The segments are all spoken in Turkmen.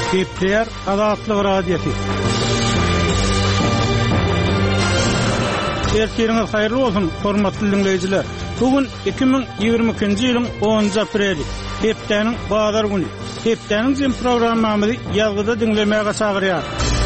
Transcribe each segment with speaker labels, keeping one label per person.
Speaker 1: Kepler Azatlyk radiosu. Ertiriniz hayırlı olsun, hormatly dinleyijiler. Bugün 2022-nji ýylyň 10-njy apreli. Hepdeniň bazar güni. Hepdeniň jym programmamyzy ýalgyda dinlemäge çagyrýar.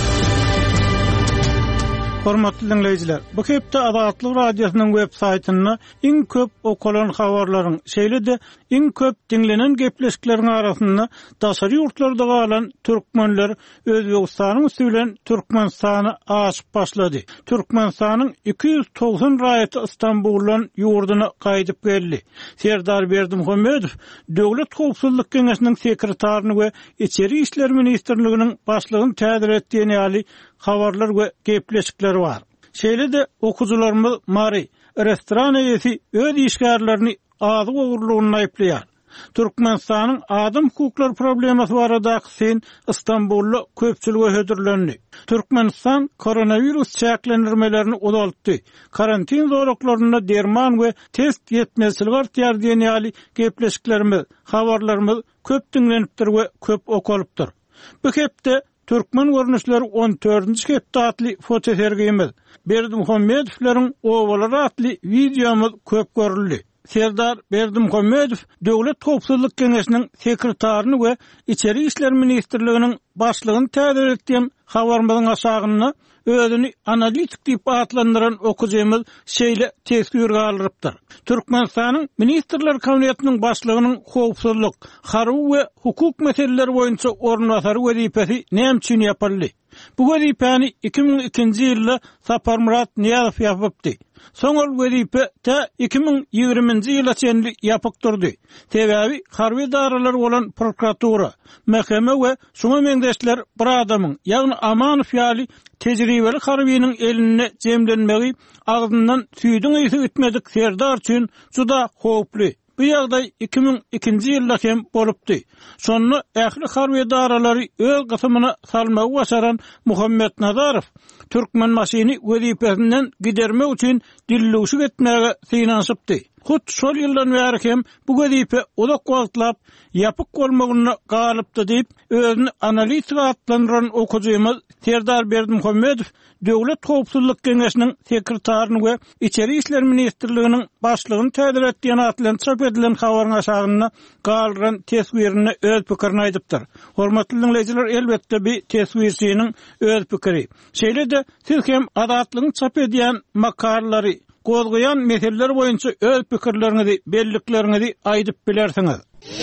Speaker 1: Hormatly dinleyijiler, bu hepde Azatlyk radiosynyň web saýtyna iň köp okulan habarlaryň, şeýle-de iň köp dinlenen gepleşikleriň arasynda daşary ýurtlarda galan türkmenler Özbegistanyň üstünden Türkmenistany aşyp başlady. Türkmenistanyň 290 raýaty Istanbuldan ýurduna gaýdyp geldi. Serdar Berdimuhammedow Döwlet Howpsuzlyk Keňeşiniň sekretarny we Içeri işler ministrliginiň başlygyny tädir etdiğini ýaly habarlar we gepleşikler var. Şeýle-de okujularymyz Mari restoran eýesi öz işgärlerini azyk ogurlugyny aýplaýar. Türkmenistanyň adam hukuklary problemasy barada sen Istanbulda köpçülüge hödürlendi. Türkmenistan koronavirus çäklendirmelerini uzaltdy. Karantin zoraklaryna derman we test yetmezligi artýar diýen ýaly gepleşiklerimiz, habarlarymyz köp dinlenipdir we köp okalypdyr. Bu hepde Türkmen görnüşleri 14-nji hepde atly fotosergimiz, Berdimuhammedowlaryň owalary atly videomuz köp görüldi. Serdar Berdimuhammedow Döwlet Howpsuzlyk Keňeşiniň sekretaryny we Içeri işler ministrliginiň başlygyny tädir etdiň habarymyzyň aşagyna özüni analitik diýip atlandyran okujymyz şeýle tesbir galypdyr. Türkmenistanyň ministrler kabinetiniň başlygynyň howpsuzlyk, harby we hukuk meseleleri boýunça ornwasary wezipesi nämçin ýapyldy. Bu wezipeni 2002-nji ýylda Saparmurat Niýazow ýapypdy. Soňal wezipe ta 2020-nji ýyla çenli ýapyk durdy. Sebäbi harby daralar bolan prokuratura, mahkeme we şoňa meňdeşler bir adamyň, ýagny Amanow ýaly tejribeli harbynyň eline jemlenmegi agzyndan süýdüň ýygy gitmedik Serdar üçin juda howply. Bu ýagdaý 2002-nji ýylda hem bolupdy. Şonu ähli harby daralary öz gysymyna salmagy başaran Muhammed Nazarow Türkmen maşyny wezipesinden gidermek üçin dillüşik etmäge synanypdy. Hut şol ýyldan bäri hem bu wezipe uzak wagtlap ýapyk bolmagyna galypdy diýip özüni analitik atlandyran okujymyz Serdar Berdimuhammedow Döwlet Howpsuzlyk Keňeşiniň sekretaryny we Içeri işler ministrliginiň başlygyny tädir etdiğini atlan çap edilen habaryň aşagyna galyran tesbirini öz pikirini aýdypdyr. Hormatly dinleyijiler, elbetde bir tesbirçiniň öz pikiri. Şeýle-de siz hem adatlygyny çap edýän makalary, gozgoýan meseleler boýunça öz pikirleriňizi, belliklerinizi aýdyp bilersiňiz.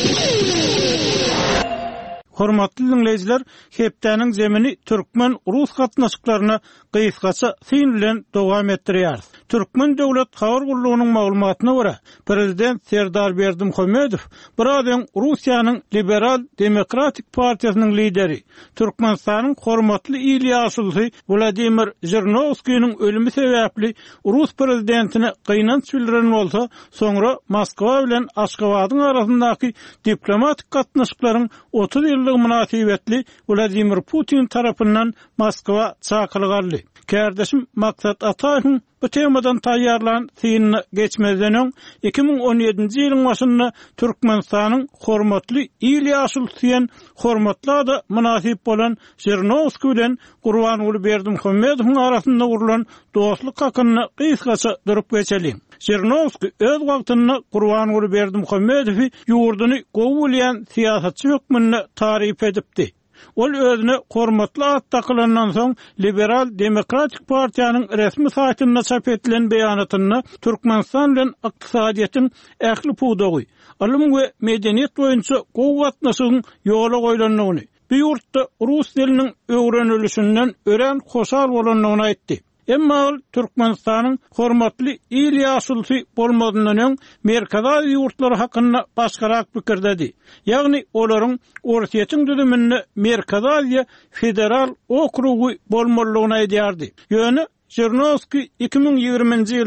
Speaker 1: Hormatly dinleyijiler, hepdeniň zemini Türkmen Rus gatnaşyklaryna gysgaça syn bilen dowam etdirýär. Türkmen döwlet habar gurulugynyň maglumatyna görä, prezident Serdar Berdimuhammedow birazdan Russiýanyň Liberal Demokratik partiýasynyň lideri, Türkmenistanyň hormatly ýyly ýaşulsy Vladimir Zhirinovskyň ölümi sebäpli Rus prezidentine gynanç bildiren bolsa, soňra Moskwa bilen Aşgabatyň arasyndaky diplomatik gatnaşyklaryň 30 ýyllyk münasibetli Vladimir Putin tarapyndan Moskwa çakylgaldy. Kardeşim Maksat Ataýew bu temadan taýýarlan synyny geçmezden öň 2017-nji ýylyň başynda Türkmenistanyň hormatly ýyly ýaşulsyň hormatly da münasip bolan Zhirinovsky bilen Gurbanuly Berdimuhammedowyň arasynda gurulan dostluk hakyny gysgaça durup geçelim. Zhirinovsky öz wagtynda Gurbanuly Berdimuhammedowy ýurduny gowulýan siýasatçy hökmüne taryp edipdi. Ol özüne hormatly at takylandan soň Liberal Demokratik partiýanyň resmi saýtynda çap edilen beýanatyna Türkmenistan bilen ykdysadyýatyň ähli puwdagy, alym we medeniýet boýunça gowgatnaşygyň ýola goýulanlygyny, bu ýurtda rus diliniň öwrenilişinden ören hoşal bolanlygyny aýtdy. Emma Türkmenistanyň hormatly ýyly ýaşulsy bolmadyndan öň merkezi ýurtlary hakyna başgarak pikirdedi. Ýagny olaryň Orsiýetiň düzüminde merkezi federal okrugy bolmalygyny aýdýardy. Ýöne Zhirinovsky 2020-nji ýylda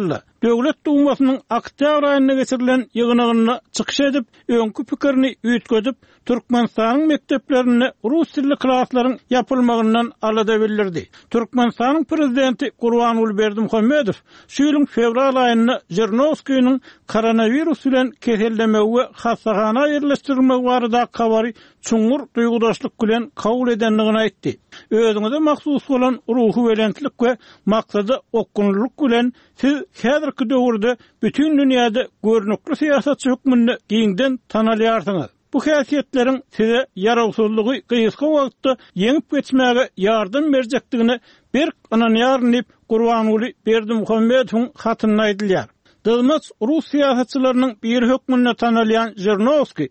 Speaker 1: Döwlet Dumasynyň oktyabr aýynda geçirilen ýygynyna çykyş edip, öňkü pikirini üýtgedip, Türkmenistanyň mekdeplerinde rus tilli klaslaryň yapylmagyndan alada bildirdi. Türkmenistanyň prezidenti Gurbanuly Berdimuhammedow şu ýylyň fevral aýynda Zhirinovskynyň koronavirus bilen kesellemegi hasahana ýerleşdirilmegi barada kabary çuňur duýgudaşlyk bilen kabul edenligini aýtdy. Özüňe mahsus bolan ruhy belentlik we maksady okkunluk bilen siz häzirki döwürde bütün dünýäde görnükli siýasatçy hükmünde giňden tanalýarsyňyz. Bu häsiýetleriň size yarawsuzlygy gysga wagtda yeňip geçmäge ýardym berjekdigini bir ananyaryn diýip Gurbanuly Berdimuhammedowyň hatyna aýdylýar. Dılmaz Rus siýasatçylarynyň bir hökmüne tanalýan Zhirinovsky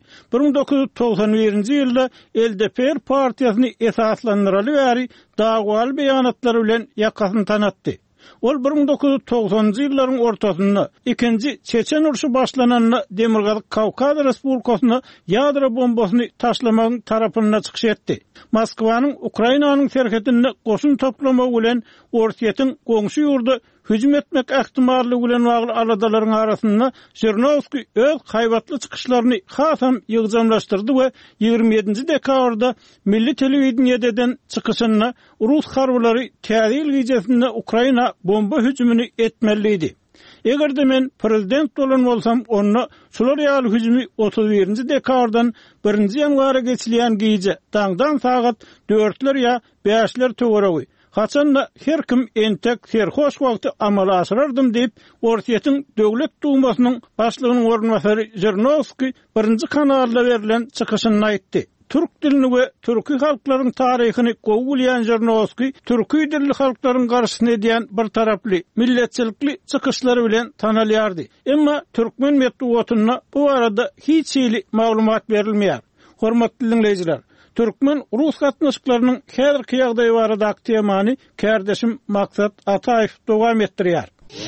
Speaker 1: 1991-nji ýylda LDP partiýasyny esaslandyraly bäri dagwal beýanatlary bilen ýakasyny tanatdy. Ol 1990-njy ýyllaryň ortasynda ikinji Çeçen uruşy başlananyna Demirgazyk Kawkaz Respublikasyna ýadro bombasyny taşlamagyň tarapyna çykyş etdi. Moskwanyň Ukrainanyň serhetinde goşun toplamak bilen Orsiýetiň goňşy ýurdu hüjüm etmek ähtimallygy bilen bagly aladalaryň arasynda Zhirinovsky öz haýbatly çykyşlaryny hasam ýygjamlaşdyrdy we 27-nji dekabrda milli telewizionyada çykyşyna Rus harbylary täzil gijesinde Ukraina bomba hüjümini etmeliydi. Egerde men prezident bolan bolsam, onu şular ýaly hüjümi 31-nji dekabrdan 1-nji ýanwara geçilýän gije daňdan sagat 4'ler ýa 5'ler töweregi. Haçanda her kim entek serhoş wagty amala aşyrardım diýip Orsiýetiň Döwlet Dumasynyň başlygynyň ornwasary Zhirinovsky 1-nji kanalda berilen çykyşyny aýtdy. Türk dilini we türkü halklaryň taryhyny gowulýan Zhirinovsky, türkü dilli halklaryň garşysyna edýän bir taraply, milletçilikli çykyşlary bilen tanalýardy. Emma türkmen medeniýetyne bu arada hiç ýyly maglumat berilmeýär. Hormatly dinleýijiler, Türkmen Rus gatnaşyklarynyň häzirki ýagdaýy barada temany kärdeşim Maksat Ataýew dowam etdirýär.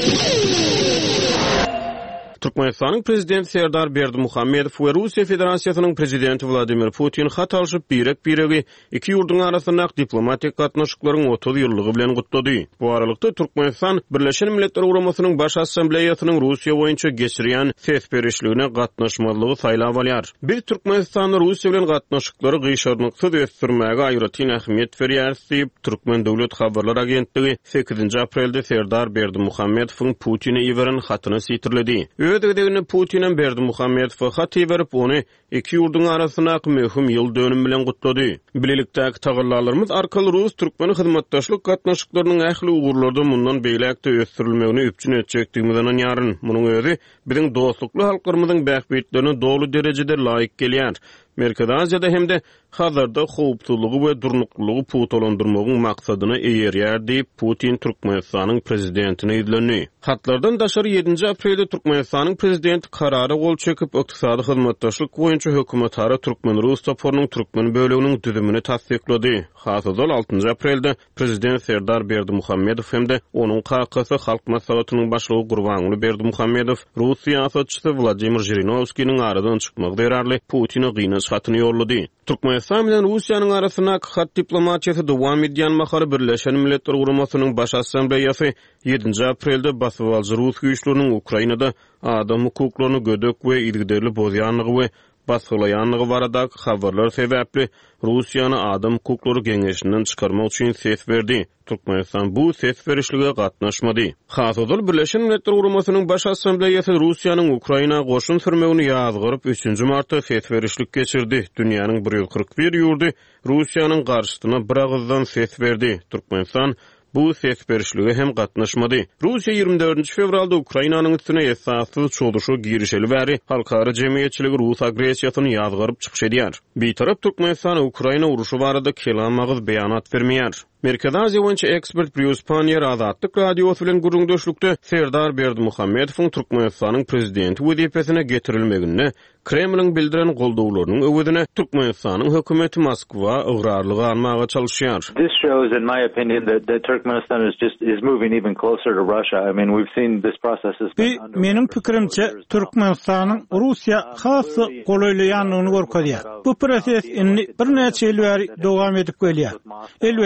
Speaker 2: Türkmenistanyň prezidenti Serdar Berdimuhammedow we Russiýa Federasiýasynyň prezidenti Vladimir Putin hat alyşyp biregi iki ýurduň arasyndaky diplomatik gatnaşyklaryň 30 ýyllygy bilen gutlady. Bu aralykda Türkmenistan Birleşen Milletler Ugrumasynyň baş assambleýasynyň Russiýa boýunça geçirýän ses-berişligine gatnaşmalygy saýlap alýar. Bir Türkmenistanyň Russiýa bilen gatnaşyklary gyşarnyksyz ösdürmäge aýratyn ähmiýet berýär diýip Türkmen Döwlet Habarlar Agentligi 8-nji aprelde Serdar Berdimuhammedowyň Putin'e ýiberen hatyny sitirledi. Ödegini Putin'e Berdimuhammedow hat berip onu iki ýurduň arasyndaky möhüm ýyl dönüm bilen gutlady. Bilelikdäki tagyrlarlarymyz arkaly Rus-Türkmen hyzmatdaşlyk gatnaşyklarynyň ähli ugurlarda mundan beýlekde ösdürilmegini üpçün etjekdigimizden ýaryn. Munyň özi biziň dostlukly halklarymyzyň bähbetlerine dogly derejede laýyk gelýär. Merkezi Aziýada hemde hazırda howpsuzlygy we durnuklygy putolandyrmagyň maksadyny eýerýär diýip Putin Türkmenistanyň prezidentine ýyzlendi. Hatlardan daşary 7-nji aprelde Türkmenistanyň prezidenti karary gol çekip ykdysady hyzmatdaşlyk boýunça hökümetara Türkmen Rus toporunyň Türkmen böleginiň düzümini tasdiklady. Hasazal 6-njy aprelde prezident Serdar Berdimuhammedow hemde onuň kakasy halk maslahatynyň başlygy Gurbanuly Berdimuhammedow Rus siýasatçysy Vladimir Zhirinovskynyň aradan çykmagy derarly Putin'e gynaş hatyny ýollady. Türkmenistan bilen Russiýanyň arasyndaky hat diplomatiýasy dowam edýän mahary Birleşen Milletler Ugrumasynyň baş assambleýasy 7-nji aprelde basyp alýan Rus güýçleriniň Ukrainada adam hukuklaryny gödök we ilgiderli bozýanlygy we baskılayanlığı baradaky habarlar sebäpli Russiýany adam hukuklary geňeşinden çykarmak üçin ses berdi. Türkmenistan bu ses berişlige gatnaşmady. Hasazal Birleşen Milletler Ugrumasynyň baş assambleýasy Russiýanyň Ukraina goşun sürmegini ýazgyryp 3-nji martda ses berişlik geçirdi. Dünýäniň 141 ýurdy Russiýanyň garşysyna bir agızdan ses berdi. Türkmenistan bu ses berişlige hem gatnaşmady. Russiýa 24-nji fevralda Ukrainanyň üstüne esassız çoluşy girişeli bäri halkara jemgyýetçiligi Rus agresiýasyny ýazgyryp çykyş edýär. Bir tarap Türkmenistan Ukraina uruşy barada kelammagyz beýanat bermeýär. Merkezi Aziýa boýunça ekspert Bruce Panier Azatlyk radiosu bilen gurulmuşlukda Serdar Berdimuhammedowyň Türkmenistanyň prezidenti wezipesine getirilmegini Kremliň bildiren goldawlarynyň öwedine Türkmenistanyň hökümeti Moskwa ıgrarlygy almaga çalışýar.
Speaker 3: This shows, in my opinion, that Turkmenistan is moving even closer to Russia. I mean, we've seen this process has been underway.
Speaker 1: Menin pikirimçe Türkmenistanyň Russiýa hasy golaýanlygyny görkezýär. Bu proses inni bir neçe ýyl bäri dowam edip gelýär. Elbetde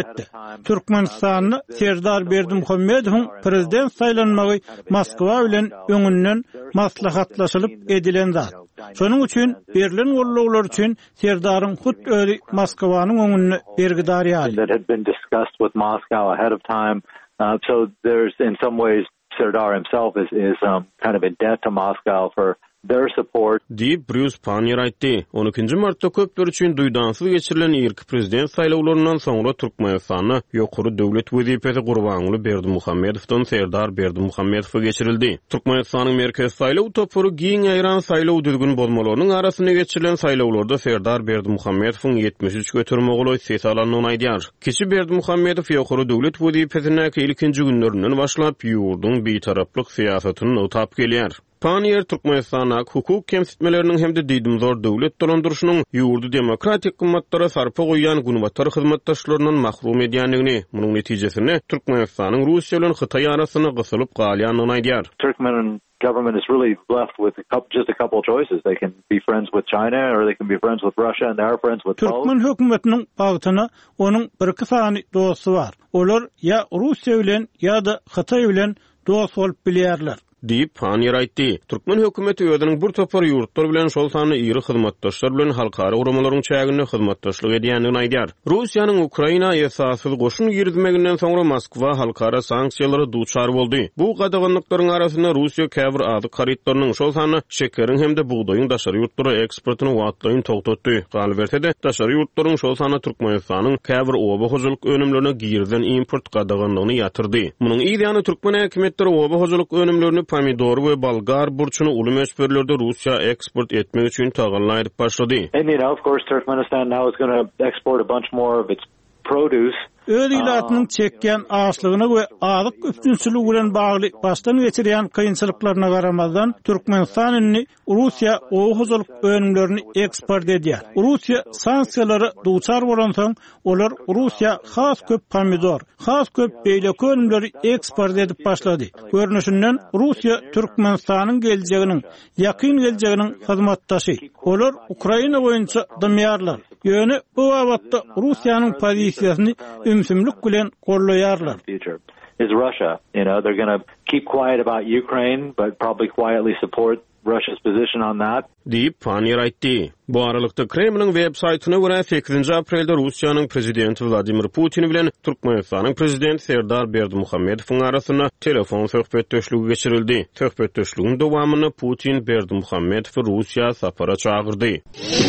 Speaker 1: Türkmenistan'ı Serdar Berdimuhammedowyň prezident saylanmagy Moskwa bilen öňünden maslahatlaşylyp edilen zat. Şonuň üçin berilen golluglar üçin Serdaryň hut özi Moskwanyň öňüne bergidar ýaly.
Speaker 3: That had been discussed with Moscow ahead of time. So there's in some ways Serdar himself is kind of in debt to Moscow for their support.
Speaker 2: Deyip Bruce Pannier aýtdy. 12-nji martda köpler üçin duýdansyz geçirilen ilk prezident saýlawlarynyň soňra Türkmenistanyň ýokary döwlet wezipesi Gurbanuly Berdimuhammedowdan Serdar Berdimuhammedow geçirildi. Türkmenistanyň merkez saýlaw topory giň aýran saýlaw düzgün bolmalarynyň arasyna geçirilen saýlawlarda Serdar Berdimuhammedowyň 73 götürme goly ses alanyny aýdýar. Kişi Berdimuhammedow ýokary döwlet wezipesine ilkinji günlerinden başlap ýurdun beýtaraplyk siýasatyny utap gelýär. Pannier Türkmenistana hukuk kemsitmelerinin hem de diýdimzor döwlet dolandyrşynyň ýurdu demokratik gymmatlara sarpa goýan günbatar hyzmatdaşlarynyň mahrum edýändigini, munyň netijesini Türkmenistanyň Russiýa bilen Hytaý arasyna gysylyp galýanyny aýdýar.
Speaker 3: Turkmen government is really left with just a couple of choices. They can be friends with China or they can be friends with Russia, and they are friends with both.
Speaker 1: Türkmen hökümetiniň bagtyna onuň bir kysany dosty bar. Olar ya Russiýa bilen ya da Hytaý bilen dost bolup bilýärler.
Speaker 2: Deyip Pannier aýtdy. Türkmen hökümeti özüniň bir topar ýurtlar bilen şol sany ýyry hyzmatdaşlar bilen halkara uramalaryň çägine hyzmatdaşlyk edýändigini aýdýar. Russiýanyň Ukraina esassy goşun girdimeginden soňra Moskwa halkara sanksiýalary duçar boldy. Bu gadagynlyklaryň arasynda Russiýa käbir azyk haritlarynyň şol sany şekeriň hem de buğdaýyň daşary ýurtlara eksportyny wagtlaryň togtatdy. Galy bersede daşary ýurtlaryň şol sany Türkmenistanyň käbir oba hojalyk önümlerine girden import gadagynlygyny ýatyrdy. Munyň ideýany Türkmen häkimetleri oba hojalyk önümlerini pomidor we balgar burçuny uly meşberlerde Russiýa eksport etmek üçin tagalla edip başlady.
Speaker 3: And of course Turkmenistan now is going to export a bunch more of its produce.
Speaker 1: Öz ilatynyň çekýän ağaçlygyna we azyk üstünçüligi bilen bagly başdan geçirýän kynçylyklaryna garamazdan Türkmenistanyň Russiýa oğuzolyk önümlerini eksport edýär. Russiýa sanksiýalary duçar bolan soň olar Russiýa has köp pomidor, has köp beýleki önümleri eksport edip başlady. Görnüşinden Russiýa Türkmenistanyň geljeginiň, ýakyn geljeginiň hyzmatdaşy. Olar Ukraina boýunça dymýarlar. Ýöne bu wagtda Russiýanyň pozisiýasyny ümsümlik bilen gollaýarlar.
Speaker 3: Is Russia, they're going to keep quiet about Ukraine but probably quietly support Russia's position on that.
Speaker 2: Deyip Pannier aýtdy. Bu aralykda Kremlin web saytyna görä 8-nji aprelde Russiýanyň prezidenti Vladimir Putin bilen Türkmenistanyň prezidenti Serdar Berdimuhammedowyň arasyna telefon söhbetdeşligi geçirildi. Söhbetdeşligiň dowamyny Putin Berdimuhammedowy Russiýa sapara çagyrdy.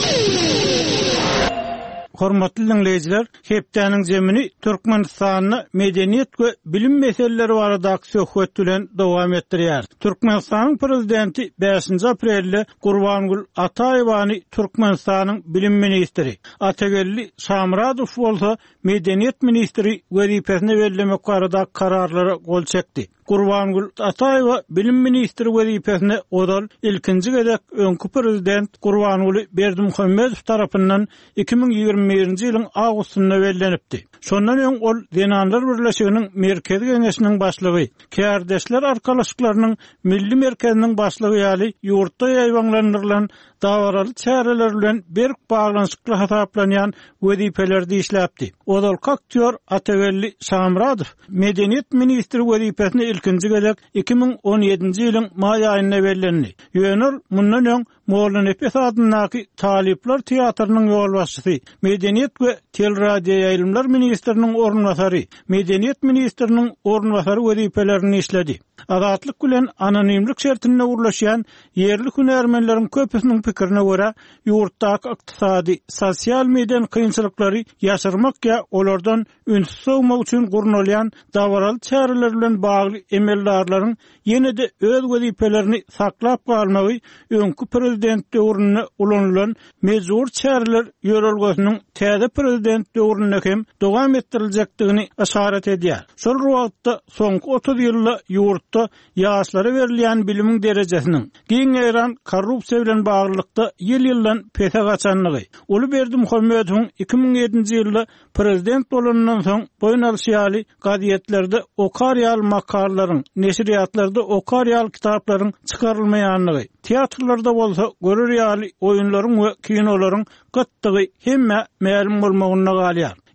Speaker 1: Hormatly dinleyijiler, hepdeniň jemini Türkmenistanyň medeniýet we bilim meseleleri barada söhbet bilen dowam etdirýär. Türkmenistanyň prezidenti 5-nji aprelde Gurbanuly Ataýewany Türkmenistanyň bilim ministri, Atagelli Şamradow bolsa medeniýet ministri wezipesine bellemek barada kararlara gol çekdi. Gurbanuly Ataýewa bilim ministri wezipesine odal ilkinji gezek öňkü prezident Gurbanuly Berdimuhammedow tarapyndan 2021-nji ýylyň awgustynda bellenipdi. Şondan öň ol Denanlar Birleşiginiň merkezi geňeşiniň başlygy, Kärdeşler arkalaşyklarynyň milli merkeziniň başlygy ýaly ýurtda ýaýwanlandyrylan dawaraly çäreler bilen berk baglanyşykly hasaplanýan wezipelerdi işläpdi. Odal aktyor Atagelli Şamradow medeniýet ministri wezipesine ilkinji gezek 2017-nji ýylyň may aýynda bellendi. Ýönül mundan öň Moğolun Efes adyndaky Talipler teatrynyň ýolbaşçysy, medeniýet we teleradio ýaýlymlar ministriniň ornwasary, medeniýet ministriniň ornwasary wezipelerini işledi. Azatlyk bilen anonimlik şertine urlaşýan yerli hünärmenleriň köpüsiniň pikirine görä, ýurtdaky ykdysady, sosial mediýanyň kynçylyklary ýaşyrmak ýa olardan ünsüz bolmak üçin gurnalýan dawaraly çäreler bilen bagly emeldarlaryň ýene-de öz wezipelerini saklap galmagy öňkü prezident döwrüne ulanylan mejbur çäreler ýörelgesiniň täze prezident döwrüne hem dowam etdirilejekdigini işaret edýär. Şol wagtda soňky 30 ýylda ýurtda ýaşlara berilýän bilimiň derejesiniň giň ýaran korrupsiýa bilen baglykda ýyl-ýyldan pete gaçanlygy, Uly Berdimuhammedowyň 2007-nji ýylda prezident bolanyndan soň boyun alşýaly gazetlerde okar ýaly makalalaryň, neşriýatlarda okar ýaly kitaplaryň çykarylmaýanlygy, teatrlarda bolsa görür ýaly oýunlaryň we kinolaryň gıttygy hemme ma'lum bolmagyna galýar.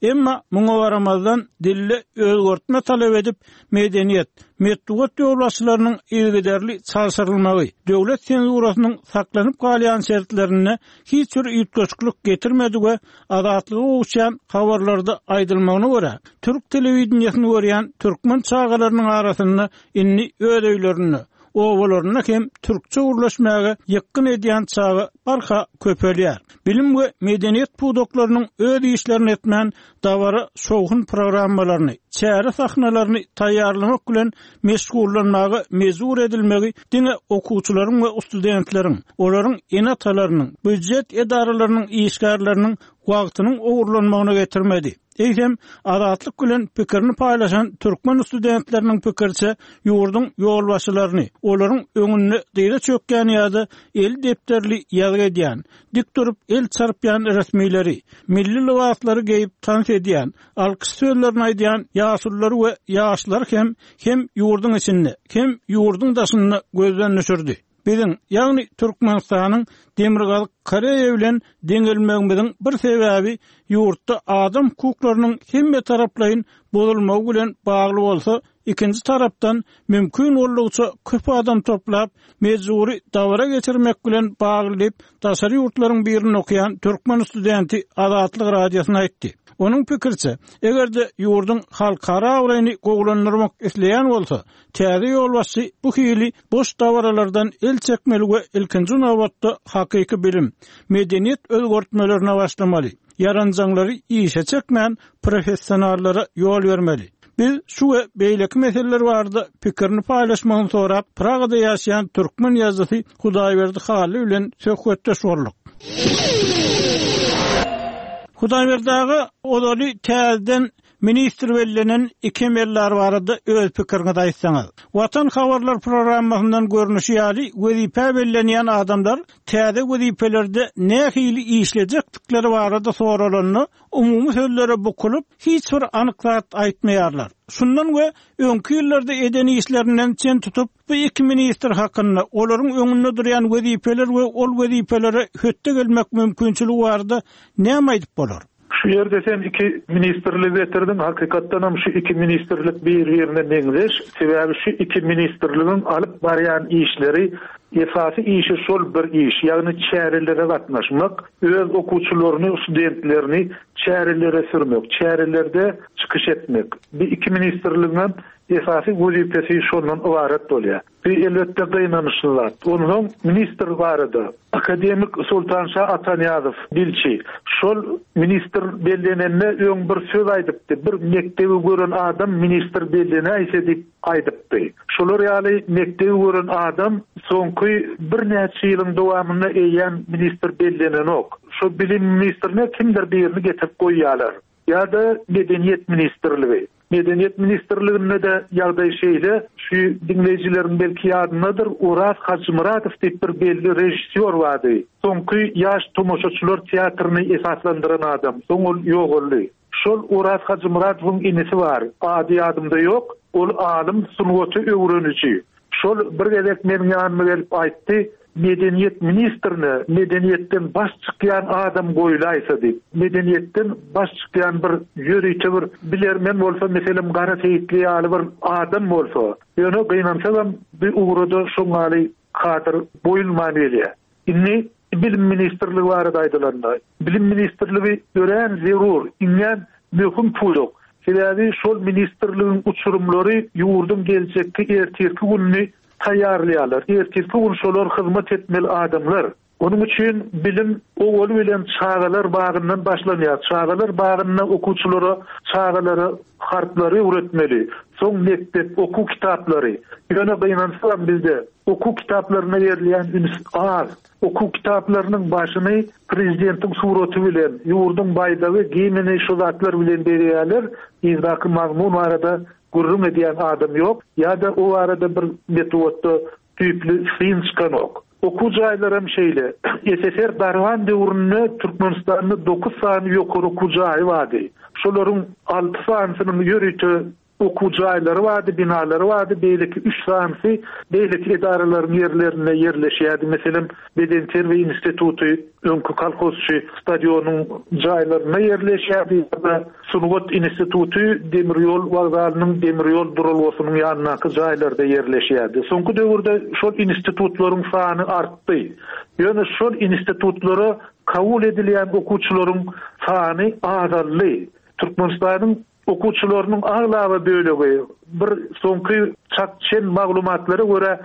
Speaker 1: Emma muňa baramazdan dille özgörtme talep edip medeniyet, metduat ýolbaşçylarynyň ilgiderli çarşyrylmagy, döwlet senzurasynyň saklanyp galýan şertlerini hiç bir ýetgeçlik getirmedi we azatlygy uçan habarlarda aýdylmagyna görä, türk telewizionyny görýän türkmen çağalarynyň arasynda inni öýleýlerini oğullarına hem Türkçe uğurlaşmaya yakın ediyen çağı arka köpeliyar. Bilim ve medeniyet pudoklarının öde işlerini etmeyen davara soğun programmalarını, çare sahnalarını tayyarlamak bilen meşgullanmağı mezur edilmeyi dine okuwçylaryň ve studentlerin, onların enatalarının, büdjet edaralarının işgarlarının wagtynyň oğurlanmagyna getirmedi. Eýsem azatlyk bilen pikirini paýlaşan türkmen studentleriniň pikirçe ýurdun ýolbaşçylaryny, olaryň öňüne gyýra çökýän ýa-da el depterli ýazgy edýän, dik durup el çarpýan resmileri, milli libaslary geýip tans edýän, alkyş sözlerini aýdýan ýaşullar we ýaşlar hem ýurdun içinde, hem ýurdun daşyny gözden düşürdi. Bizim, ýagny Türkmenistanyň Demirgalyk Koreýa bilen deňelmegimiziň bir sebäbi ýurtda adam hukuklarynyň hemme taraplaryň bozulmagy bilen bagly bolsa, ikinji tarapdan mümkin bolýança köp adam toplap mezuri dawra geçirmek bilen baglyp daşary ýurtlaryň birini okuyan türkmen studenti Azatlyk radiosyna aýtdy. Onun pikirçe, egerde ýurdun halkara awraýny gowlanyrmak isleýän bolsa, täze ýolbaşçy bu hili boş dawralardan el çekmeli we ilkinji nawatda hakyky bilim, medeniyet özgörtmelerini başlamaly. Yaranjanlary işe çekmän professionallara ýol bermeli. Biz şu we beýleki meseleler barada pikirini paýlaşmagyny sorap, Pragada ýaşaýan türkmen ýazgysy Hudaýberdi Haly bilen söhbetdeş boldyk. Hudaýberdagy odaly täzeden ministr bellenen iki mellar barada öz pikirini daýsaňyz. Watan habarlar programmasynyň görnüşi ýaly wezipe bellenýän adamlar täze wezipelerde nähili işlejekdikleri barada soralanyny umumy sözlere bukulup hiç bir anyklap aýtmaýarlar. Şundan we öňkü ýyllarda eden işlerinden çen tutup bu iki ministr hakkında olaryň öňünde durýan wezipeler we ol wezipelere hötte gelmek mümkinçiligi barada näme aýdyp bolar?
Speaker 4: Şu yerde sen iki ministerlik getirdin. Hakikatdan hem şu iki ministerlik bir yerine neňdeş. Sebäbi şu iki ministerligiň alyp barýan işleri esasy işi şol bir iş. Ýagny çärelere gatnaşmak, öz okuwçylaryny, studentlerini çärelere sürmek, çärelerde çykyş etmek. Bu iki ministerligiň esasy wezipesi şondan ibaret bolýar. Bir elbetde gynanyşlar. Onuň ministr barada akademik Sultanşah Atanyazov dilçi. Şol ministr bellenende öň bir söz aýdypdy. Bir mektebi gören adam ministr bellene aýsa diýip aýdypdy. Şolar ýaly mektebi gören adam soňky bir näçe ýylyň dowamynda eýen ministr bellenen ok. Şo bilim ministrine kimdir birini getirip goýýarlar. Ýa-da medeniyet ministrligi. Medeniyet ministrliginde de ýagdaý şeýle şu dinleýijilerin belki ýadynadyr, Uras Hacymuratow diýip bir belli rejissor bardy. Soňky ýaş tomoşaçylar teatryny esaslandyran adam. Soň ol ýok boldy. Şol Uras Hacymuratowyň inisi bar. Ady adymda ýok. Ol alim sunuwaty öwreniji. Şol bir gezek meniň ýanyma gelip aýtdy. Medeniyet ministrine medeniyetten baş çykýan adam goýlaýsa diýip, medeniyetten baş çykýan bir ýörüçi bir bilermen bolsa, meselem gara seyitli ýaly bir adam bolsa, ýöne gynansalam bir ugrada şoňaly kadyr boýulman elýär. Inni bilim ministrligi barada aýdylandy. Bilim ministrligi gören zerur, ingen möhüm puýduk. Sebäbi şol ministrligiň uçurumlary ýurdun geljekki ertirki günni taýýarlaýarlar. Ertirki gün şolar hyzmat etmeli adamlar. Onun üçin bilim owul bilen çağalar bagyndan başlanýar. Çağalar bagyndan okuwçylara çağalary harflary öwretmeli. Soň mektep okuw kitaplary. Ýöne gynansalam bizde okuw kitaplaryna berilýän üns az. Okuw kitaplarynyň başyny prezidentiň suraty bilen, ýurdun baýdagy giyimini şu zatlar bilen berýärler. Ýa-da mazmun arada gurrum edýän adam ýok, ýa-da o arada bir metodda tüýpli syn çykanok. Okuw jaýlary hem şeýle. SSR darwan döwründe Türkmenistanyň 9 sany ýokary okuw jaýy bardy. Şolaryň 6 sanynyň ýörüçi okul jaýlary vardy, binalary vardy, beýleki 3 sanysy beýleki edaralaryň yerlerine yerleşýärdi. Meselem Beden Terbiýe Instituty öňkü kolhozçy stadionuň jaýlaryna yerleşýärdi. Sunugot Instituty demiryol wagdalynyň demiryol durulmasynyň ýanynaky jaýlarda yerleşýärdi. Soňky döwürde şol institutlaryň sany artdy. Ýöne şol institutlara kabul edilýän okuwçylaryň sany azaldy. Türkmenistanyň okuwçylarynyň aglaby bölegi bir soňky çakçen maglumatlara görä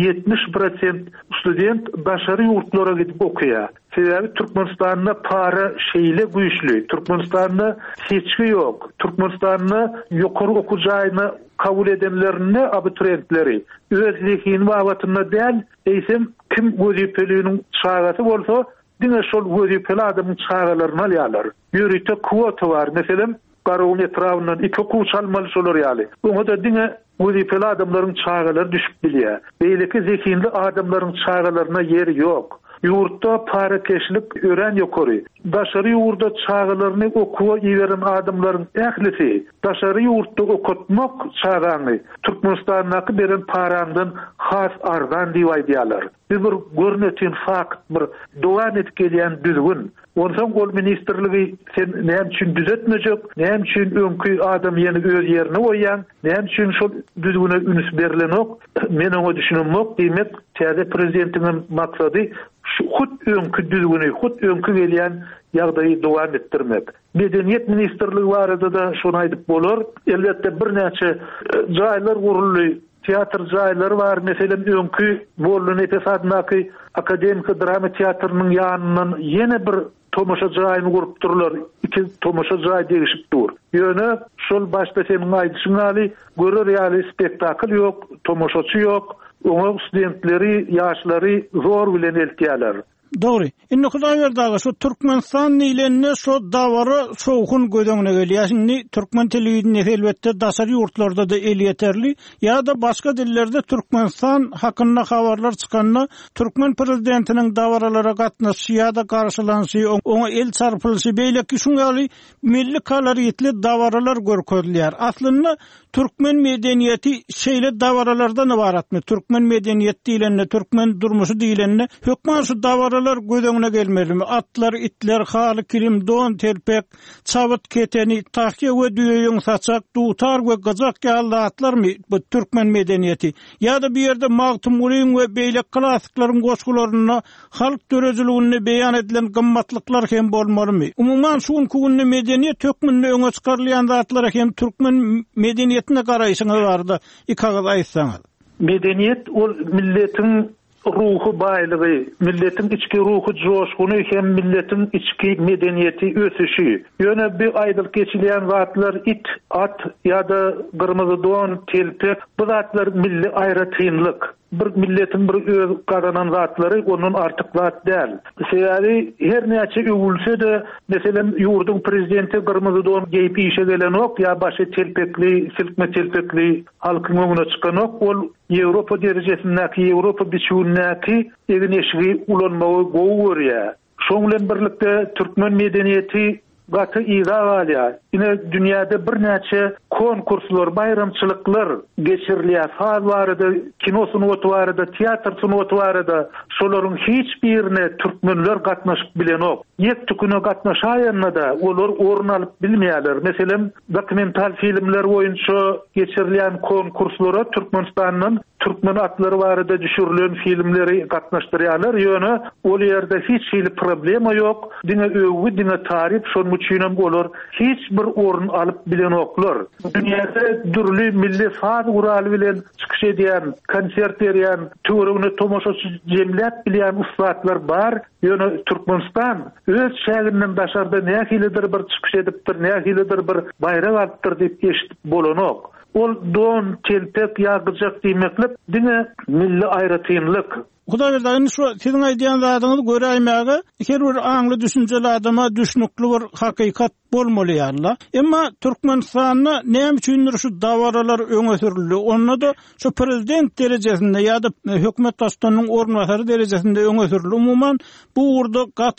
Speaker 4: 70% student daşary ýurtlara gidip okuýar. Sebebi Türkmenistanda para şeýle güýçli, Türkmenistanda seçki ýok, Türkmenistanda ýokary okuw jaýyna kabul edenlerine abituriyentleri öz zihini wagtyna däl eýsem kim wezipeliğiniň çagasy bolsa diňe şol wezipeli adamyň çagalaryny alýarlar. Ýörükde kvota bar. Meselem Garawun etrafından 2 okuw çalmaly şolar ýaly. Oňa da diňe wezipeli adamlaryň çagalary düşüp bilýär. Beýleki zihini adamlaryň çagalaryna yer ýok. Yurtta para keşlik ören ýokary. Daşary ýurda çağlaryny okuwa ýeren adamlaryň ählisi, daşary ýurtda okutmak çağany Türkmenistanyňky beren parandan has arzan diýip aýdýarlar. Bir görnetýän fakt, bir dowam etgelýän düzgün. Ondan gol ministerligi sen näme üçin düzetmejek, näme üçin öňkü adam ýene öz ýerine goýýan, näme üçin şol düzgüne ünüs berilenok, men oňa düşünmem yok. Diýmek, täze prezidentiň maksady şu hut öňkü düzgüni, hut öňkü gelýän ýagdaýy dowam etdirmek. Medeniýet ministrligi barada da şonu aýdyp bolar. Elbetde bir näçe jaýlar gurulýar. Teatr jaýlary bar. Meselem öňkü Bolun Epesadnaky akademik drama teatrnyň ýanyndan ýene bir tomoşa jaýyny gurup durlar. 2 tomoşa jaý degişip dur. Ýöne şol başda senin aýdyşyň aly görür ýaly spektakl ýok, tomoşaçy ýok. Oňa studentleri, ýaşlary zor bilen eltýärler.
Speaker 1: Doğru. Inni Hudaý berdi, şu Türkmenistan diýilende şu dawara soğukun gödöňüne gelýär. Şimdi Türkmen telewizionyny elbetde daşary ýurtlarda da el yeterli. Ýa-da başga dillerde Türkmenistan hakynda habarlar çykanda Türkmen prezidentiniň dawaralara gatnaşy ýa-da garşylanşy, oňa el çarpylyşy beýleki şuňaly milli koloritli dawaralar görkezilýär. Aslynda Türkmen medeniýeti şeýle dawaralardan ibaratmy? Türkmen medeniýeti diýilende, Türkmen durmuşy diýilende hökmen şu dawaralar gödöňüne gelmelimi? Atlar, itler, haly kilim, don, telpek, çabyt keteni, tahkiýa we düýeň saçak, dutar we gazak ýaly atlarmy bu Türkmen medeniýeti? Ýa-da bir ýerde magtumulyň we beýle klassiklaryň goşgularyna halk dörejiligini beýan edilen gymmatlyklar hem bolmalymy? Umumyň şu günde medeniýet tökmünde öňe çykarylýan zatlar hem Türkmen medeniýetine garaýşyňyz bardy. Ikagaz aýtsaňyz.
Speaker 4: Medeniýet ol milletiň ruhu baýlygy, milletiň içki ruhu joşguny hem milletiň içki medeniýeti ösüşi. Ýöne bir aýdyl geçilýän zatlar it, at ýa-da gyrmyzy don, telpek, bu zatlar milli aýratynlyk. Bir milletin bir öz kadanan zatlary onun artık zat däl. Seýäri her näçe öwülse de meselem ýurdun prezidenti gyrmyzy don geýip işe gelenok ýa başy telpekli, silkme telpekli halkyň öňüne çykanok, ol Ýewropa derejesindäki, Ýewropa biçimindäki egineşigi ulanmagy gowy görýär. Şoň bilen birlikde Türkmen medeniýeti gaty ýa alýar. Ine dünýäde bir näçe konkurslar, bayramçylyklar geçirilýär. Fal barada, kino sunuwaty barada, teatr sunuwaty barada, şolaryň hiç birine türkmenler gatnaşyp bilenok. Ýetdikine gatnaşaýanna da olar orun alyp bilmeýärler. Meselem dokumental filmler boýunça geçirilýän konkurslara Türkmenistanyň türkmen atlary barada düşürilen filmleri gatnaşdyrýarlar. Ýöne ol ýerde hiç şeýle problema ýok. Diňe öwgi, diňe tarif şonuň üçin bolar. Hiç bir orun alyp bilenoklar. Dünýäde dürli milli fad uraly bilen çykyş edýän, konsert berýän, töweregine tomoşaçy jemläp bilýän ustatlar bar. Ýöne Türkmenistan öz şäherinden daşarda nähilidir bir çykyş edipdir, nähilidir bir bayrak alypdyr diýip eşitip bolanok. Ol don, telpek, ýagıjak diýmeklip diňe milli aýratynlyk.
Speaker 1: Hudaý berdi, şu siziň aýdýan zadyňyzy göräýmäge, her bir aňly düşünjeli adama düşnükli bir hakykat bolmaly ýa-da. Emma Türkmenistanyň näme üçindir şu dawaralar öňe sürildi? Onda da şu prezident derejesinde ýa-da hökümet başçysynyň ornwasary derejesinde öňe sürildi. Umumyň bu urda gaty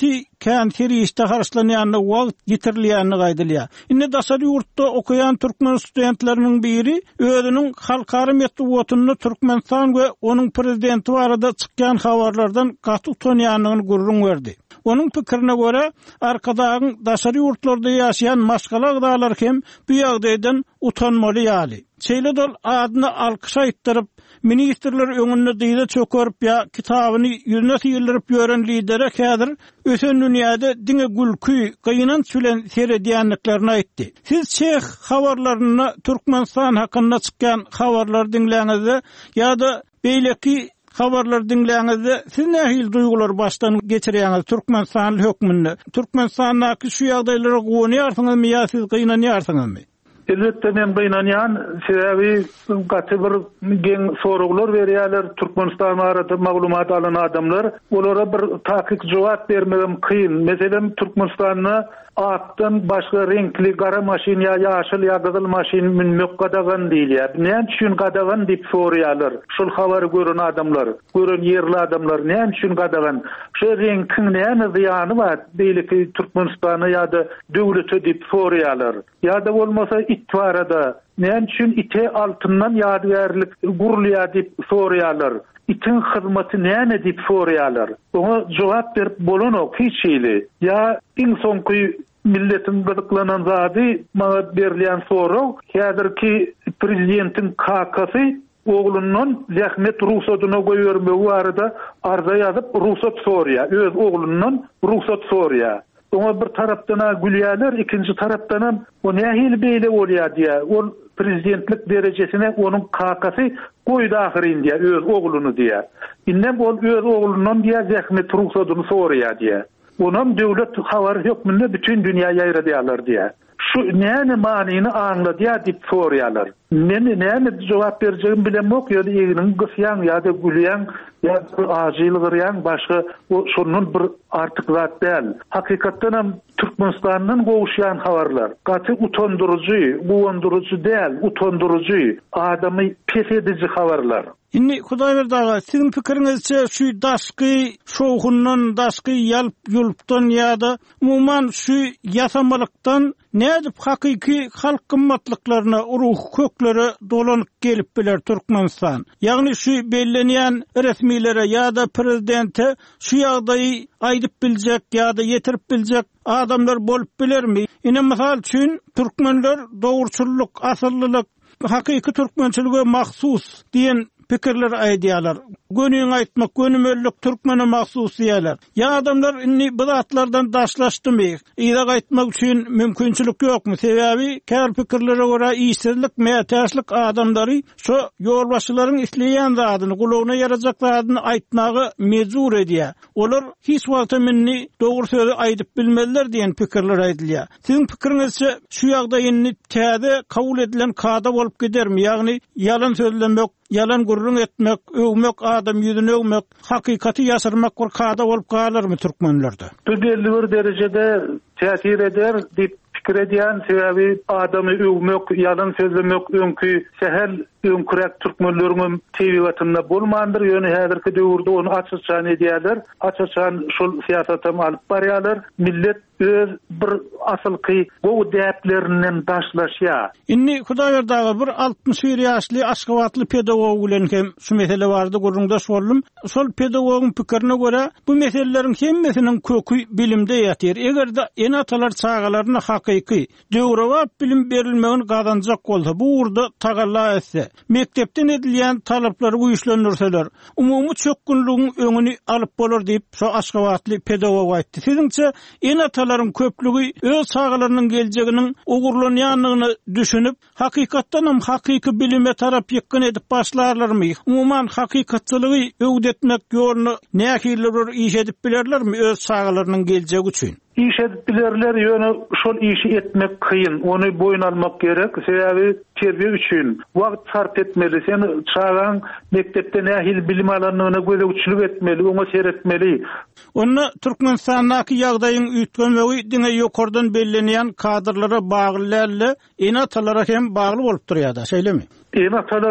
Speaker 1: kanteri işte harçlanýanyny wagt ýitirilýäni gaýdylýar. Indi daşary ýurtda okuyan türkmen studentleriniň biri özüniň halkary metbuatyny Türkmenistan we onuň prezidenti barada çykýan habarlardan gaty utanýanyny gurrun berdi. Onun pikirine göre arkadagyň daşary ýurtlarda ýaşaýan maşgala agdalar hem bu ýagdaýdan utanmaly ýaly. Şeýle dol adyny alkyş aýtdyryp ministrler öňünde diýde çökerip ýa kitabyny ýüzüne ýyldyryp ýören lidere häzir ösen dünýäde diňe gülkü, gyýnan sülen seredýänliklerini aýtdy. Siz Çeх habarlaryny Türkmenistan hakynda çykýan habarlar dinleňizde ýa-da beýleki habarlar dinleýänizde siz nähil duýgular başdan geçirýäňiz Türkmenistan hökmünde? Türkmenistanyň şu ýagdaýlara gowunýarsyňyzmy ýa siz gynanýarsyňyzmy?
Speaker 4: Elbette men gynanýan sebäbi gaty bir geň soraglar berýärler Türkmenistan barada maglumat alan adamlar. Olara bir takyk jogap bermegem kyn. Meselem Türkmenistanyň atdan başga renkli gara maşin ýa ýaşyl ýa gyzyl maşin minmek gadagan diýilýär. Näme üçin gadagan diýip sorýarlar. Şol habary gören adamlar, gören ýerli adamlar näme üçin gadagan? Şu renkiň näme zyany bar? Beýleki Türkmenistany ýa-da döwlete diýip sorýarlar. Ýa-da bolmasa itwarada näme üçin ite altyndan ýadygärlik gurulýar diýip sorýarlar. İtin hyzmaty näme diýip sorýarlar. Oňa jogap berip bolanok hiç şeýle. Ýa iň soňky milletin gyzyklanan zady maňa berilýän sorag, häzirki prezidentiň kakasy oğlundan zähmet ruhsatyna goýbermegi barada arza ýazyp ruhsat sorýar. Öz oğlundan ruhsat sorýar. Oňa bir tarapdan gülýärler, ikinji tarapdan o nähil beýle bolýar diýär. Ol prezidentlik derejesine onun kakasy goýdy ahyrin diýär, öz oğluny diýär. Innem ol öz oğlundan diýär zähmet ruhsatyny sorýar diýär. Onam döwlet habar hökmünde bütün dünýä ýaýradýarlar diýär. Şu näme manyny anladýar diýip sorýarlar. Men näme jogap berjegim bilemok, ýa-da ýeginiň gysýan ýa-da gülýän ýa-da azyl gyrýan başga şonun bir artyk zat däl. Hakykatdan hem Türkmenistanyň gowuşýan habarlar gaty utandyryjy, gowundyryjy däl, utandyryjy, adamy pes edici habarlar.
Speaker 1: Inni Hudaýberdaga siziň pikiriňizçe şu daşky şoğundan, daşky ýulpdan ýa-da umuman şu ýasamalykdan nädip hakyky halk gymmatlyklaryna, uruh köklere dolanyp gelip biler Türkmenistan. Ýagny şu bellenýän resmilere ýa-da prezidente şu ýagdaýy aýdyp biljek ýa-da ýetirip biljek adamlar bolup bilermi? Ine mysal üçin türkmenler dogurçulluk, asyllylyk, hakyky türkmençiligi mahsus diýen pikirler aýdýarlar. Gönüň aýtmak, gönümellük türkmene mahsus diýerler. Ya adamlar inni bu zatlardan daşlaşdymy? Ýa aýtmak üçin mümkinçilik ýokmy? Sebäbi kär pikirlere görä işsizlik, mätäçlik adamlary şu ýolbaşçylaryň isleýän zadyny, gulagyna ýarajak zadyny aýtmagy mejbur edýär. Olar hiç wagtda minni dogry sözi aýdyp bilmeliler diýen pikirler aýdylýar. Siziň pikiriňizçe şu ýagdaýyny täze kabul edilen kada bolup gidermi? Ýagny ýalan sözlemek, yalan gurrun etmek, övmek, adam ýüzüne övmek, hakykaty ýaşyrmak bir kada bolup galarmy türkmenlerde? Belli
Speaker 4: bir derejede täsir eder diýip pikir edýän, sebäbi adamy övmek, yalan sözlemek öňkü sehel öňkürek türkmenleriň tebigatyna bolmandyr. Ýöne häzirki döwürde onu açyçan edýärler. Açyçan şol siýasata alyp barýarlar. Millet öz bir asylky gowy däplerinden daşlaşýar. Inni Hudaýberdaga bir 61 ýaşly Aşgabatly pedagog bilen hem şu mesele bardy, gurrunda şollum. Şol pedagogyň pikirine görä bu meselelerin hemmesiniň kökü bilimde ýatyr. Egerde en atalar çağalaryna hakyky döwrewap bilim berilmegini gazanjak bolsa, bu urda tagalla etse, mektepden edilýän talaplary güýçlendirseler, umumy çökünlüğün öňüni alyp bolar diýip şu Aşgabatly pedagog aýtdy. Siziňçe en atalaryň köplügi öz çağalarynyň geljeginiň ogurlanýanlygyny düşünüp, hakykatdan hem hakyky bilime tarap ýekgen edip başlarlarmy? Umuman hakykatçylygy öwdetmek ýoluna nähiller iş edip bilerlermi öz çağalarynyň geljegi üçin? İş edip bilerler, ýöne şol işi etmek kıyın, onu boyun almak gerek. Sebäbi terbiýe üçin wagt sarf etmeli. Sen çağan mektepde nähil bilim alanlygyna gözegçilik etmeli, oňa seretmeli. Onu Türkmenistanyň ýagdaýyň üýtgenmegi diňe ýokardan bellenýän kadrlara bagly, enatalara hem bagly bolup durýar da, şeýlemi? Enatalara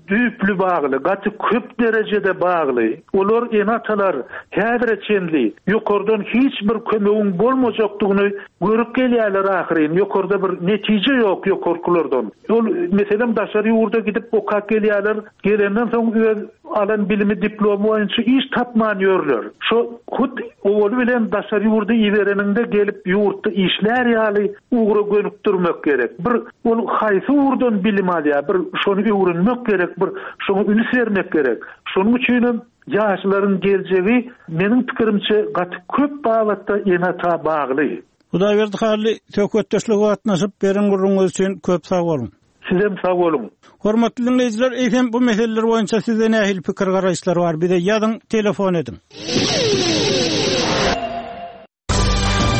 Speaker 4: düýplü bagly, gaty köp derejede bagly. Olar enatalar häzir çenli, ýokardan hiç bir kömegiň bolmajakdygyny görüp gelýärler ahyryn. Ýokarda bir netije ýok ýokarkulardan. Ol meselem daşary ýurda gidip okap gelýärler, gelenden soň öz alan bilimi diplomu boýunça iş tapman ýörler. Şo hut oğlu bilen daşary ýurda iwereninde gelip ýurtda işler ýaly ugra gönükdirmek gerek. Bir ol haýsy ýurdan bilim alýar, bir şonu öwrenmek gerek, bir şonu üns bermek gerek. Şonuň üçin ýaşlaryň geljegi meniň pikirimçe gaty köp bagatda enata bagly.
Speaker 1: Hudaýberdi hali tökötdeşligi atnaşyp beriň gurruňyz üçin köp sag bolun.
Speaker 4: Sizem sag bolun.
Speaker 1: Hormatly dinleýijiler, eýsem bu meseleler boýunça sizde nähili pikir garaşlary bar? Bir de ýazyň, telefon edin.